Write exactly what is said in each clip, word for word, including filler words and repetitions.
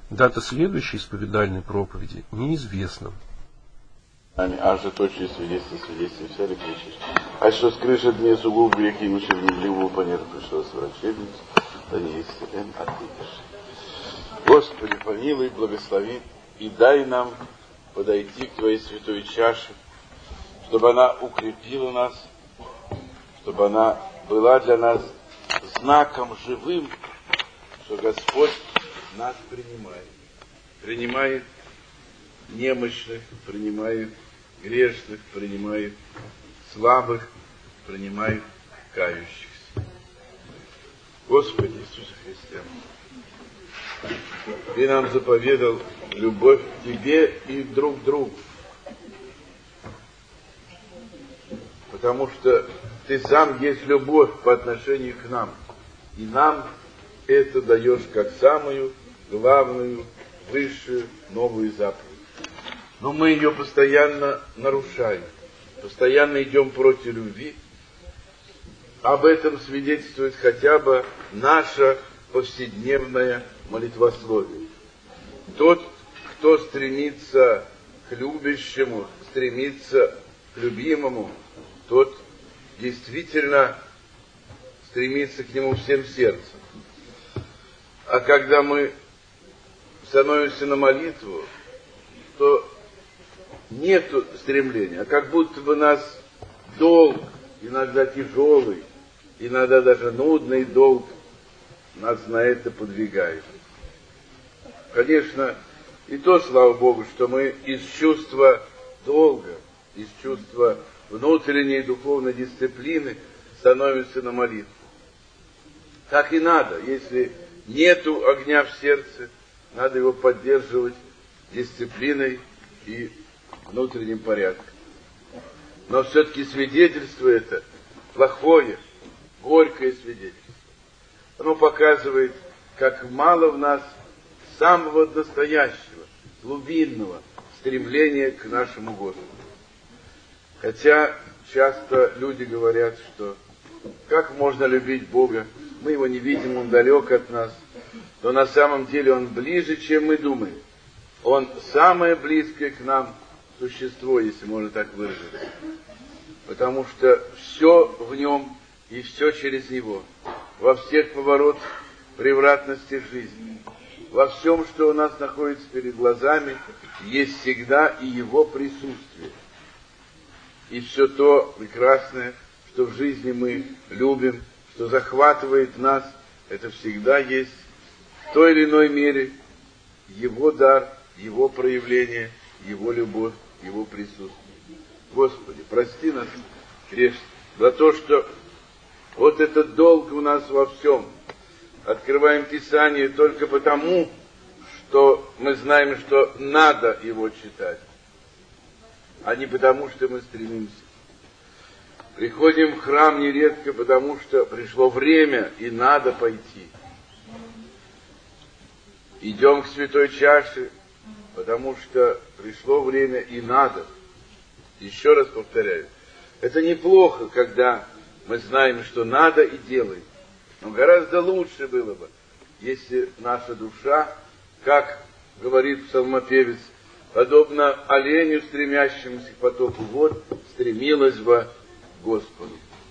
Дата следующей исповедальной проповеди неизвестна. Аж же точно свидетельство, свидетельство, вся ли кричишь. А что скрыша дне сугуб веки, ему в невливую понятно пришло с врачебницей, да не есть эн ответишь. Господи, помилуй, благослови и дай нам подойти к Твоей святой чаше, чтобы она укрепила нас, чтобы она была для нас знаком живым, что Господь нас принимает. Принимает немощных, принимает грешных, принимает слабых, принимает кающихся. Господи Иисусе Христе, Ты нам заповедал любовь к Тебе и друг к другу. Потому что Ты сам есть любовь по отношению к нам. И нам это даешь как самую главную, высшую, новую заповедь. Но мы ее постоянно нарушаем, постоянно идем против любви. Об этом свидетельствует хотя бы наше повседневное молитвословие. Тот, кто стремится к любящему, стремится к любимому, тот действительно стремится к нему всем сердцем. А когда мы становимся на молитву, то нет стремления, а как будто бы нас долг, иногда тяжелый, иногда даже нудный долг, нас на это подвигает. Конечно, и то, слава Богу, что мы из чувства долга, из чувства внутренней духовной дисциплины становимся на молитву. Так и надо, если нету огня в сердце, надо его поддерживать дисциплиной и внутренним порядком. Но все-таки свидетельство это плохое, горькое свидетельство. Оно показывает, как мало в нас самого настоящего, глубинного стремления к нашему Господу. Хотя часто люди говорят, что как можно любить Бога, мы его не видим, он далек от нас, но на самом деле он ближе, чем мы думаем. Он самое близкое к нам существо, если можно так выразиться. Потому что все в нем и все через него. Во всех поворотах превратности жизни. Во всем, что у нас находится перед глазами, есть всегда и его присутствие. И все то прекрасное, что в жизни мы любим, что захватывает нас, это всегда есть в той или иной мере его дар, его проявление, его любовь, его присутствие. Господи, прости нас, грешных, за то, что вот этот долг у нас во всем. Открываем Писание только потому, что мы знаем, что надо его читать, а не потому, что мы стремимся. Приходим в храм нередко, потому что пришло время и надо пойти. Идем к святой чаше, потому что пришло время и надо. Еще раз повторяю, это неплохо, когда мы знаем, что надо и делаем. Но гораздо лучше было бы, если наша душа, как говорит псалмопевец, подобно оленю, стремящемуся к потоку вод, стремилась бы к Господу.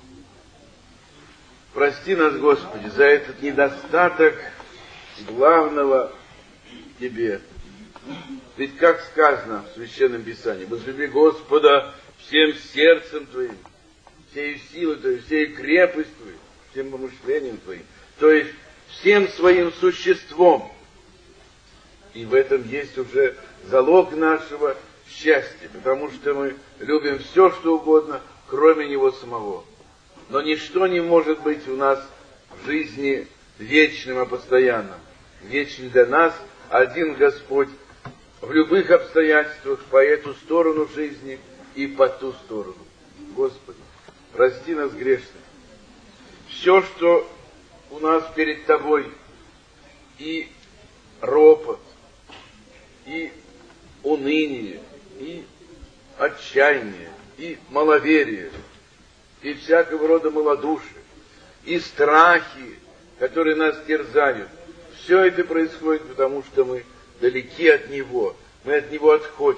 Прости нас, Господи, за этот недостаток главного Тебе. Ведь как сказано в Священном Писании, возлюби Господа всем сердцем Твоим, всей силой Твоей, всей крепостью Твоей, всем помышлением Твоим, то есть всем своим существом. И в этом есть уже залог нашего счастья, потому что мы любим все, что угодно, кроме Него самого. Но ничто не может быть у нас в жизни вечным, а постоянным. Вечен для нас один Господь в любых обстоятельствах по эту сторону жизни и по ту сторону. Господи, прости нас грешных. Все, что у нас перед Тобой, и ропот, и уныние, и отчаяние, и маловерие, и всякого рода малодушие, и страхи, которые нас терзают, все это происходит, потому что мы далеки от Него, мы от Него отходим.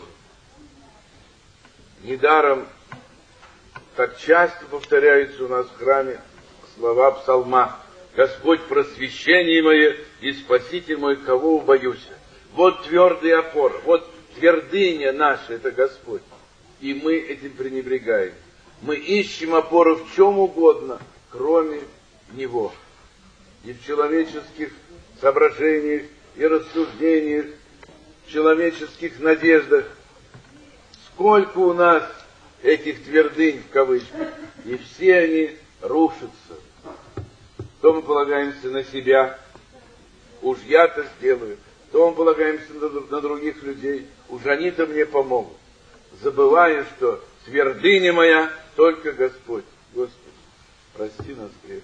Недаром так часто повторяются у нас в храме слова псалма: «Господь, просвещение мое и Спаситель мой, кого убоюсь». Вот твердая опора, вот твердыня наша, это Господь. И мы этим пренебрегаем. Мы ищем опору в чем угодно, кроме Него. И в человеческих соображениях, и рассуждениях, в человеческих надеждах. Сколько у нас этих твердынь, в кавычках, и все они рушатся. То мы полагаемся на себя, уж я-то сделаю, то мы полагаемся на, на других людей, уж они-то мне помогут, забывая, что твердыня моя только Господь. Господи, прости нас грешных.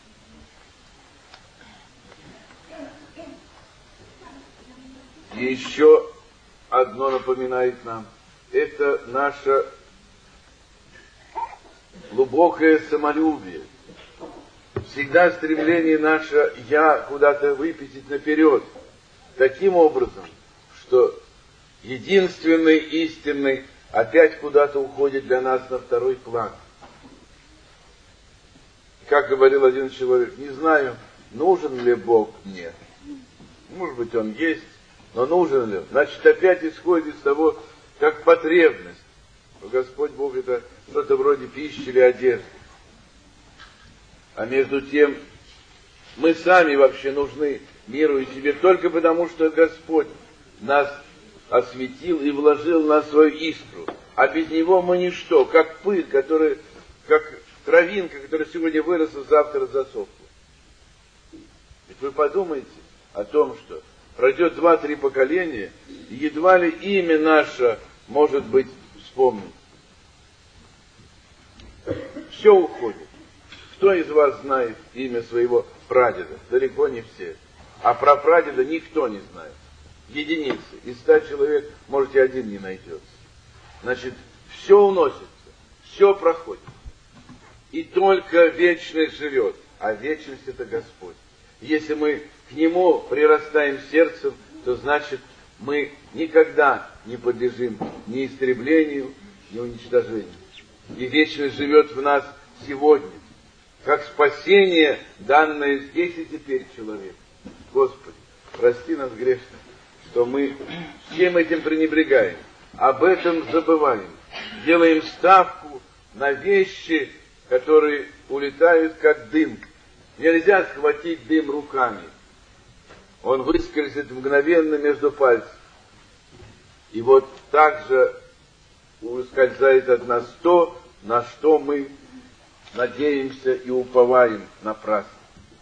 И еще одно напоминает нам, это наше глубокое самолюбие. Всегда стремление наше «я» куда-то выпятить наперед, таким образом, что единственный, истинный опять куда-то уходит для нас на второй план. Как говорил один человек: не знаю, нужен ли Бог мне. Может быть, Он есть, но нужен ли? Значит, опять исходит из того, как потребность. Господь Бог — это что-то вроде пищи или одежды. А между тем, мы сами вообще нужны миру и себе только потому, что Господь нас осветил и вложил в нас свою искру. А без Него мы ничто, как пыль, которая, как травинка, которая сегодня выросла, завтра засохла. Ведь вы подумайте о том, что пройдет два-три поколения, и едва ли имя наше может быть вспомнено. Все уходит. Кто из вас знает имя своего прадеда? Далеко не все. А про прадеда никто не знает. Единицы. Из ста человек, можете, один не найдется. Значит, все уносится, все проходит. И только вечность живет, а вечность — это Господь. Если мы к Нему прирастаем сердцем, то значит, мы никогда не подлежим ни истреблению, ни уничтожению. И вечность живет в нас сегодня, как спасение, данное здесь и теперь человеку. Господи, прости нас грешных, что мы всем этим пренебрегаем, об этом забываем, делаем ставку на вещи, которые улетают как дым. Нельзя схватить дым руками. Он выскользит мгновенно между пальцев. И вот так же ускользает от нас то, на что мы надеемся и уповаем напрасно.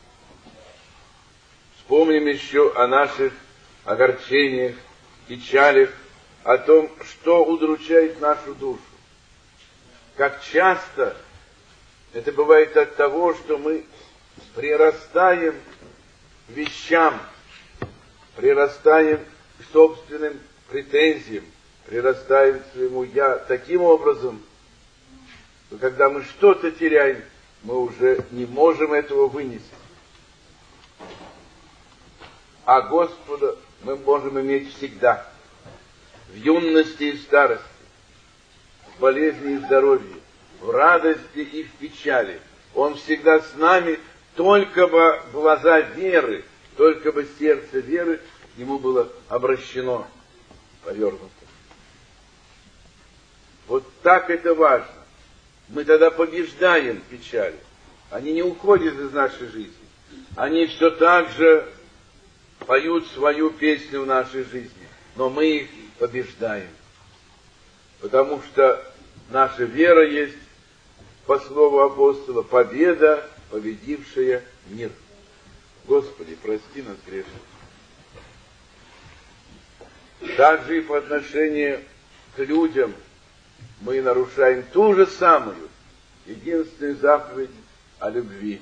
Вспомним еще о наших огорчениях, печалях, о том, что удручает нашу душу. Как часто это бывает от того, что мы прирастаем к вещам, прирастаем к собственным претензиям, прирастаем к своему «я» таким образом, что когда мы что-то теряем, мы уже не можем этого вынести. А Господа мы можем иметь всегда, в юности и в старости, в болезни и в здоровье, в радости и в печали. Он всегда с нами, только бы глаза веры, только бы сердце веры к Нему было обращено, повернуто. Вот так это важно. Мы тогда побеждаем печали. Они не уходят из нашей жизни. Они все так же поют свою песню в нашей жизни. Но мы их побеждаем. Потому что наша вера есть, по слову апостола, победа, победившая мир. Господи, прости нас грешных. Также и по отношению к людям мы нарушаем ту же самую, единственную заповедь о любви.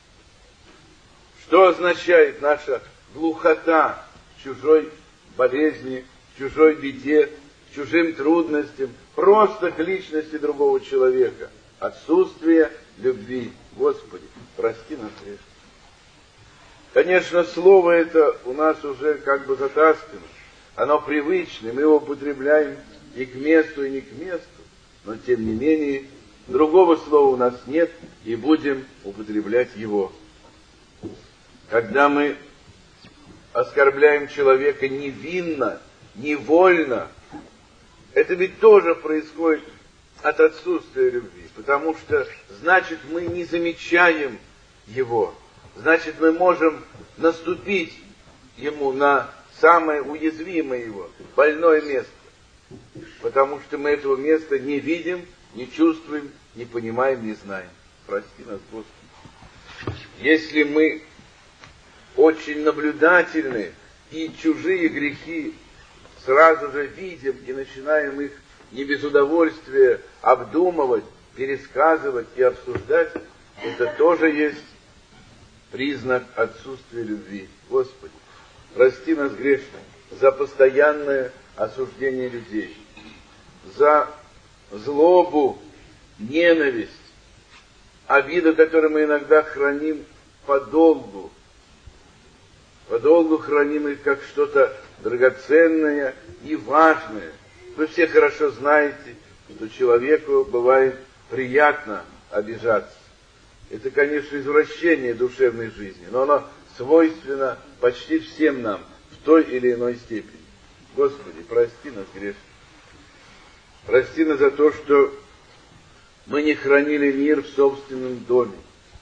Что означает наша глухота к чужой болезни, к чужой беде, к чужим трудностям, просто к личности другого человека? Отсутствие любви. Господи, прости нас грешных. Конечно, слово это у нас уже как бы затаскано. оно привычное, мы его употребляем и к месту, и не к месту, но тем не менее другого слова у нас нет, и будем употреблять его. Когда мы оскорбляем человека невинно, невольно, это ведь тоже происходит от отсутствия любви, потому что, значит, мы не замечаем его, значит, мы можем наступить ему на самое уязвимое его, больное место, потому что мы этого места не видим, не чувствуем, не понимаем, не знаем. Прости нас, Господи. Если мы очень наблюдательны и чужие грехи сразу же видим и начинаем их не без удовольствия обдумывать, пересказывать и обсуждать, это тоже есть признак отсутствия любви. Господи, прости нас грешных за постоянное осуждение людей, за злобу, ненависть, обиду, которую мы иногда храним подолгу, подолгу храним их как что-то драгоценное и важное. Вы все хорошо знаете, что человеку бывает приятно обижаться. Это, конечно, извращение душевной жизни, но оно свойственно почти всем нам в той или иной степени. Господи, прости нас грешных. Прости нас за то, что мы не хранили мир в собственном доме.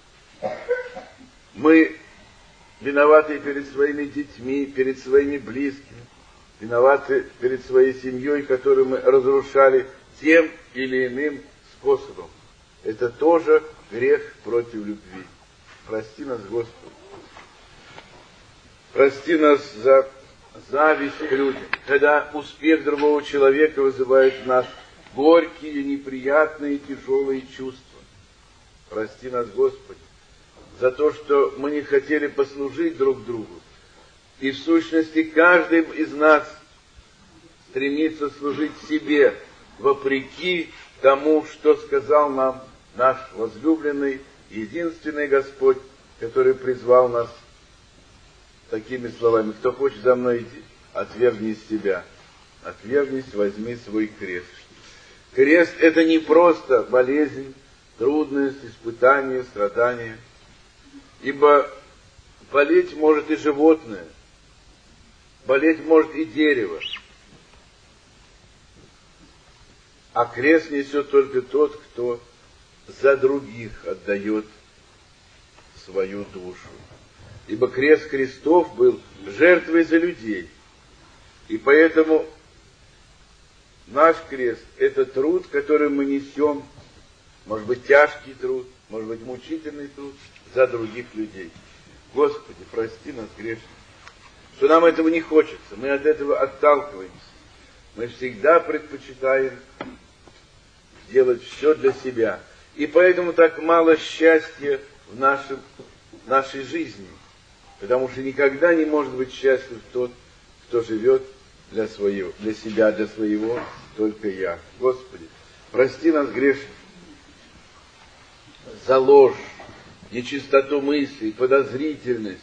Мы виноваты перед своими детьми, перед своими близкими, виноваты перед своей семьей, которую мы разрушали тем или иным способом. Это тоже грех против любви. Прости нас, Господи. Прости нас за зависть к людям, когда успех другого человека вызывает в нас горькие, неприятные, тяжелые чувства. Прости нас, Господи, за то, что мы не хотели послужить друг другу. И в сущности каждый из нас стремится служить себе, вопреки тому, что сказал нам наш возлюбленный, единственный Господь, который призвал нас такими словами: кто хочет за мной идти, отвергнись себя, отвергнись, возьми свой крест. Крест — это не просто болезнь, трудность, испытание, страдание, ибо болеть может и животное, болеть может и дерево, а крест несет только тот, кто за других отдает свою душу. Ибо крест Христов был жертвой за людей. И поэтому наш крест — это труд, который мы несем, может быть, тяжкий труд, может быть, мучительный труд за других людей. Господи, прости нас грешных, что нам этого не хочется, мы от этого отталкиваемся. Мы всегда предпочитаем делать все для себя. И поэтому так мало счастья в нашем, нашей жизни. Потому что никогда не может быть счастлив тот, кто живет для своего, для себя, для своего, только я. Господи, прости нас грешных за ложь, нечистоту мыслей, подозрительность,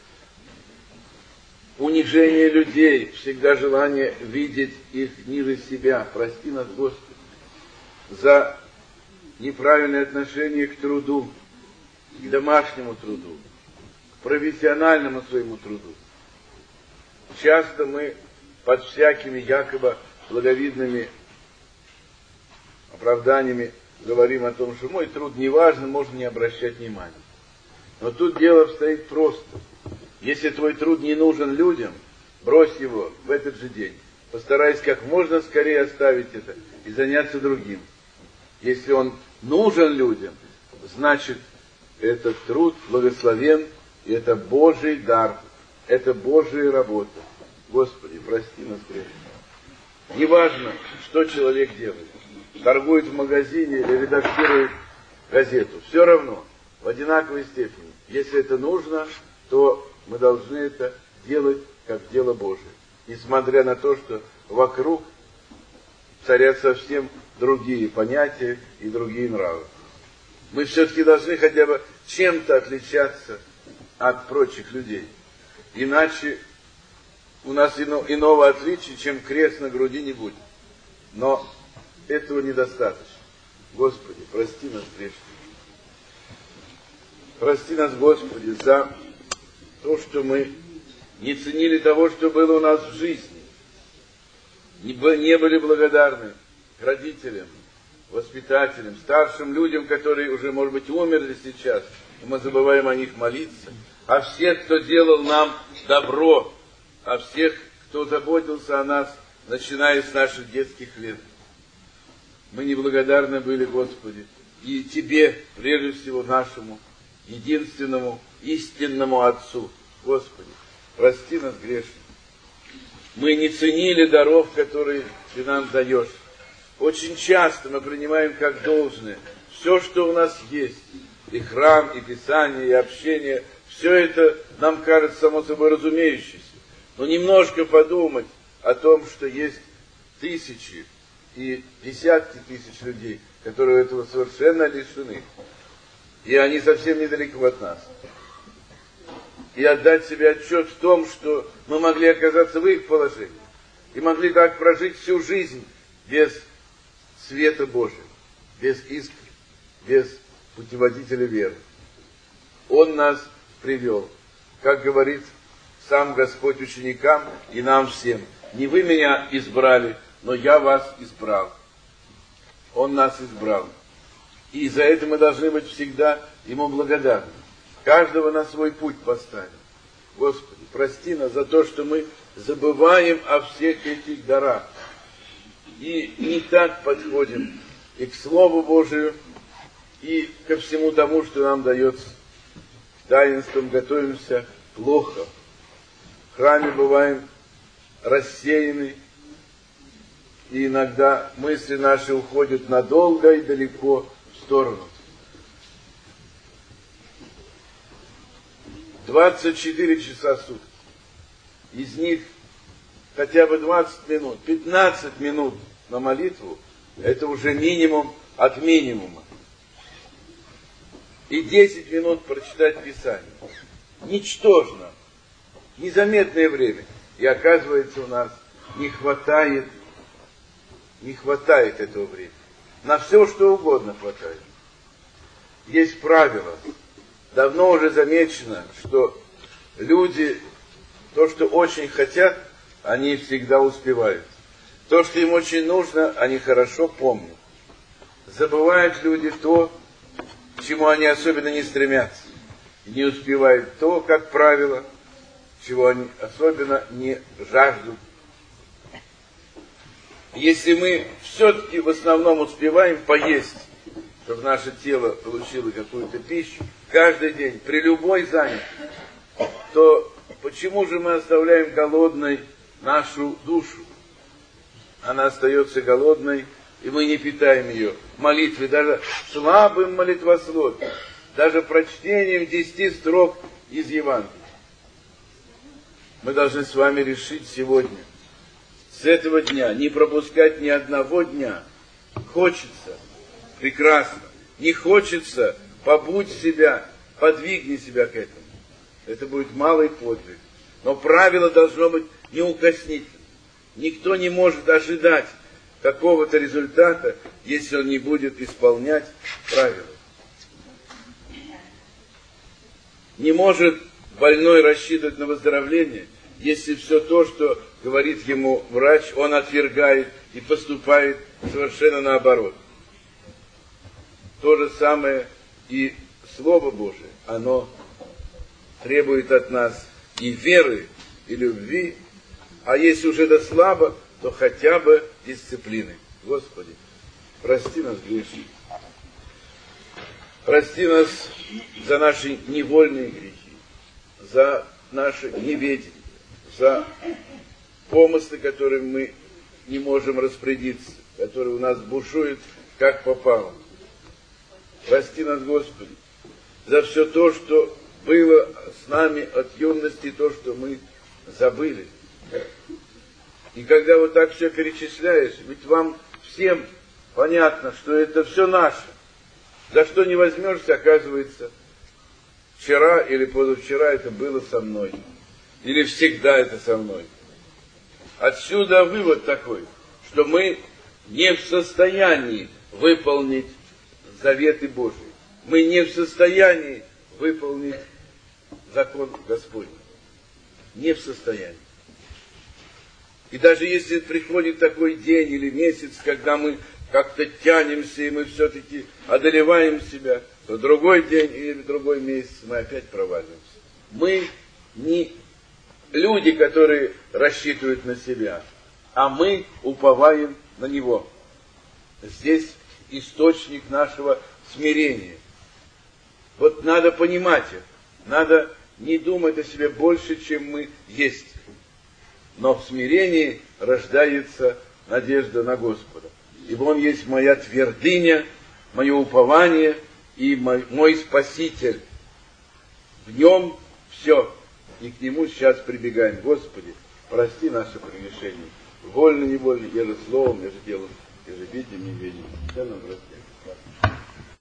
унижение людей, всегда желание видеть их ниже себя. Прости нас, Господи, за неправильное отношение к труду, к домашнему труду, к профессиональному своему труду. Часто мы под всякими якобы благовидными оправданиями говорим о том, что мой труд не важен, можно не обращать внимания. Но тут дело обстоит просто. Если твой труд не нужен людям, брось его в этот же день. Постарайся как можно скорее оставить это и заняться другим. Если он нужен людям, значит, этот труд благословен, и это Божий дар, это Божья работа. Господи, прости нас грешных. Неважно, что человек делает, торгует в магазине или редактирует газету, все равно, в одинаковой степени. Если это нужно, то мы должны это делать как дело Божие, несмотря на то, что вокруг царят совсем другие понятия и другие нравы. Мы все-таки должны хотя бы чем-то отличаться от прочих людей. Иначе у нас ино, иного отличия, чем крест на груди, не будет. Но этого недостаточно. Господи, прости нас грешных. Прости нас, Господи, за то, что мы не ценили того, что было у нас в жизни. Не были благодарны родителям, воспитателям, старшим людям, которые уже, может быть, умерли сейчас, и мы забываем о них молиться, о всех, кто делал нам добро, о всех, кто заботился о нас, начиная с наших детских лет. Мы неблагодарны были, Господи, и Тебе, прежде всего, нашему единственному, истинному Отцу. Господи, прости нас грешных. Мы не ценили даров, которые Ты нам даешь. Очень часто мы принимаем как должное все, что у нас есть. И храм, и Писание, и общение. Все это нам кажется само собой разумеющимся. Но немножко подумать о том, что есть тысячи и десятки тысяч людей, которые этого совершенно лишены. И они совсем недалеко от нас. И отдать себе отчет в том, что мы могли оказаться в их положении. И могли так прожить всю жизнь без света Божьего, без искры, без путеводителя веры. Он нас привел, как говорит сам Господь ученикам и нам всем. Не вы меня избрали, но я вас избрал. Он нас избрал. И за это мы должны быть всегда Ему благодарны. Каждого на свой путь поставил. Господи, прости нас за то, что мы забываем о всех этих дарах. И не так подходим и к Слову Божию, и ко всему тому, что нам дается. К таинствам готовимся плохо. В храме бываем рассеяны, и иногда мысли наши уходят надолго и далеко в сторону. двадцать четыре часа в сутки. Из них хотя бы двадцать минут, пятнадцать минут на молитву, это уже минимум от минимума. И десять минут прочитать Писание. Ничтожно, незаметное время. И оказывается, у нас не хватает, не хватает этого времени. На все, что угодно хватает. Есть правило. Давно уже замечено, что люди, то, что очень хотят, они всегда успевают. То, что им очень нужно, они хорошо помнят. Забывают люди то, к чему они особенно не стремятся. И не успевают то, как правило, чего они особенно не жаждут. Если мы все-таки в основном успеваем поесть, чтобы наше тело получило какую-то пищу, каждый день, при любой занятости, то почему же мы оставляем голодной нашу душу? Она остается голодной, и мы не питаем ее молитвой, даже слабым молитвословием, даже прочтением десяти строк из Евангелия. Мы должны с вами решить сегодня, с этого дня, не пропускать ни одного дня. Хочется, прекрасно. Не хочется, побудь себя, подвигни себя к этому. Это будет малый подвиг. Но правило должно быть неукоснительным. Никто не может ожидать какого-то результата, если он не будет исполнять правила. Не может больной рассчитывать на выздоровление, если все то, что говорит ему врач, он отвергает и поступает совершенно наоборот. То же самое и Слово Божие. Оно требует от нас и веры, и любви, а если уже это слабо, то хотя бы дисциплины. Господи, прости нас грешных. Прости нас за наши невольные грехи, за наше неведение, за помыслы, которыми мы не можем распорядиться, которые у нас бушуют, как попало. Прости нас, Господи, за все то, что было с нами от юности, то, что мы забыли. И когда вот так все перечисляешь, ведь вам всем понятно, что это все наше. За что не возьмешься, оказывается, вчера или позавчера это было со мной. Или всегда это со мной. Отсюда вывод такой, что мы не в состоянии выполнить заветы Божии. Мы не в состоянии выполнить закон Господень. Не в состоянии. И даже если приходит такой день или месяц, когда мы как-то тянемся, и мы все-таки одолеваем себя, то другой день или другой месяц мы опять проваливаемся. Мы не люди, которые рассчитывают на себя, а мы уповаем на Него. Здесь источник нашего смирения. Вот надо понимать это. Надо не думать о себе больше, чем мы есть. Но в смирении рождается надежда на Господа. Ибо Он есть моя твердыня, мое упование и мой, мой Спаситель. В Нем все. И к Нему сейчас прибегаем. Господи, прости наше прегрешение. Вольно, невольно, еже словом, еже делом, еже видим, не видим. Все нам прости.